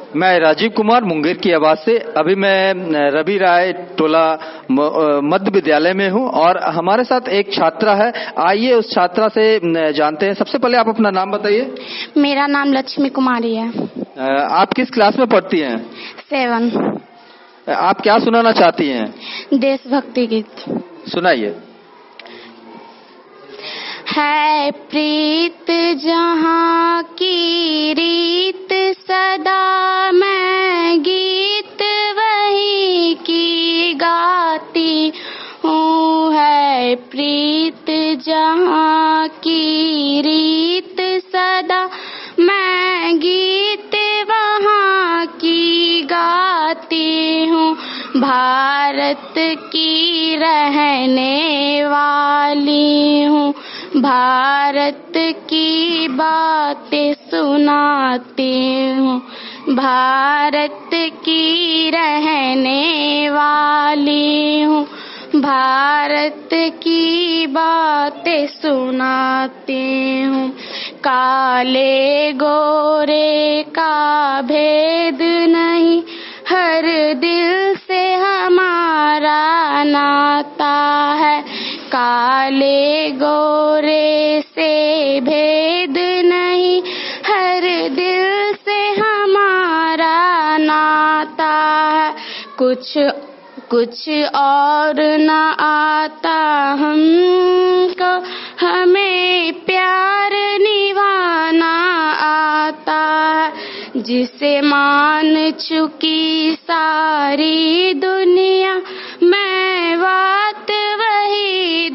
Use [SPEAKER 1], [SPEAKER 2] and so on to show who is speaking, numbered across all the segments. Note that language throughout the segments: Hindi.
[SPEAKER 1] मैं राजीव कुमार मुंगेर की आवाज से। अभी मैं रवि राय टोला मध्य विद्यालय में हूं और हमारे साथ एक छात्रा है। आइए उस छात्रा से जानते हैं। सबसे पहले आप अपना नाम बताइए।
[SPEAKER 2] मेरा नाम लक्ष्मी कुमारी है।
[SPEAKER 1] आप किस क्लास में पढ़ती हैं?
[SPEAKER 2] 7।
[SPEAKER 1] आप क्या सुनाना चाहती हैं?
[SPEAKER 2] देशभक्ति गीत
[SPEAKER 1] सुनाइए।
[SPEAKER 2] है प्रीत जहाँ की रीत सदा, मैं गीत वही की गाती हूँ। है प्रीत जहाँ की रीत सदा, मैं गीत वहाँ की गाती हूँ। भारत की रहने वाली हूँ, भारत की बातें सुनाती हूँ। भारत की रहने वाली हूँ, भारत की बातें सुनाती हूँ। काले गोरे का भेद नहीं, हर दिल से हमारा नाता है। काले गोरे से भेद नहीं, हर दिल से हमारा नाता है। कुछ और न आता हमको, हमें प्यार निभाना आता है। जिसे मान चुकी सारी दुनिया, मैं बात वही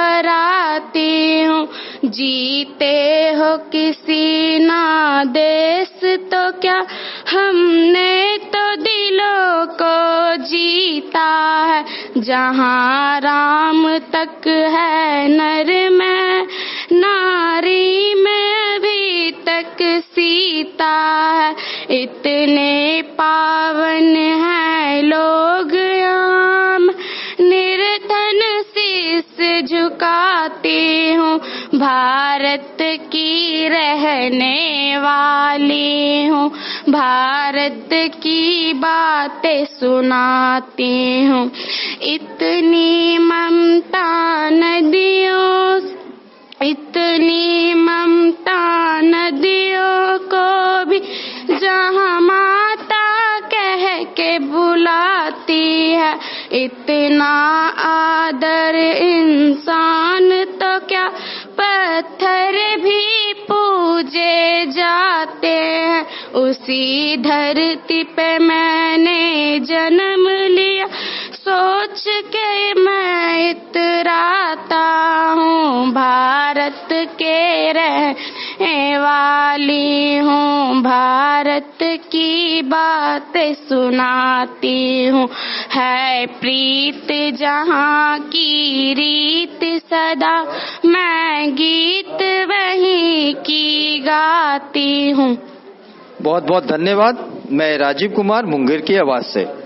[SPEAKER 2] दोहराती हूँ। जीते हो किसी ना देश तो क्या, हमने तो दिलों को जीता है। जहाँ राम तक है नर में, नारी में अभी तक सीता है। इतने पावन हैं लोग यहाँ, निर्धन शीश झुकाती हूँ। भारत की रहने वाली हूँ, भारत की बातें सुनाती हूँ। इतनी ममता नदियों, इतनी ममता नदियों को भी जहाँ माता कह के बुलाती है। इतना आदर इंसान तो क्या, पत्थर भी पूजे जाते हैं। उसी धरती पे मैंने जन्म लिया, सोच के मैं इतराता हूँ। भारत के रहने वाली हूँ, भारत की बातें सुनाती हूँ। है प्रीत जहाँ की रीत सदा, मैं गीत वही की गाती हूँ।
[SPEAKER 1] बहुत बहुत धन्यवाद। मैं राजीव कुमार मुंगेर की आवाज से।